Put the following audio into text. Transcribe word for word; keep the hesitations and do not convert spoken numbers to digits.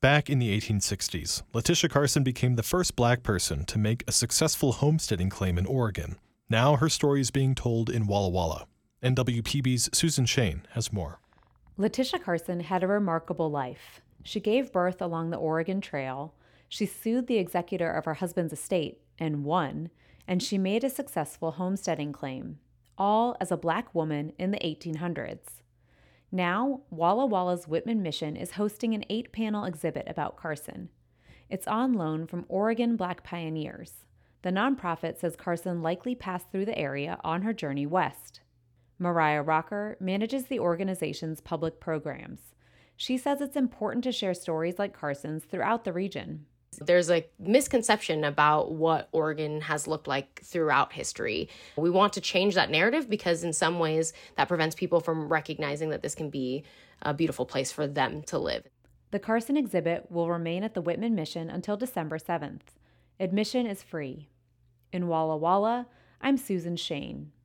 Back in the eighteen sixties, Letitia Carson became the first black person to make a successful homesteading claim in Oregon. Now her story is being told in Walla Walla. N W P B's Susan Shane has more. Letitia Carson had a remarkable life. She gave birth along the Oregon Trail, she sued the executor of her husband's estate and won, and she made a successful homesteading claim, all as a black woman in the eighteen hundreds. Now, Walla Walla's Whitman Mission is hosting an eight-panel exhibit about Carson. It's on loan from Oregon Black Pioneers. The nonprofit says Carson likely passed through the area on her journey west. Mariah Rocker manages the organization's public programs. She says it's important to share stories like Carson's throughout the region. There's a misconception about what Oregon has looked like throughout history. We want to change that narrative because in some ways that prevents people from recognizing that this can be a beautiful place for them to live. The Carson exhibit will remain at the Whitman Mission until December seventh. Admission is free. In Walla Walla, I'm Susan Shane.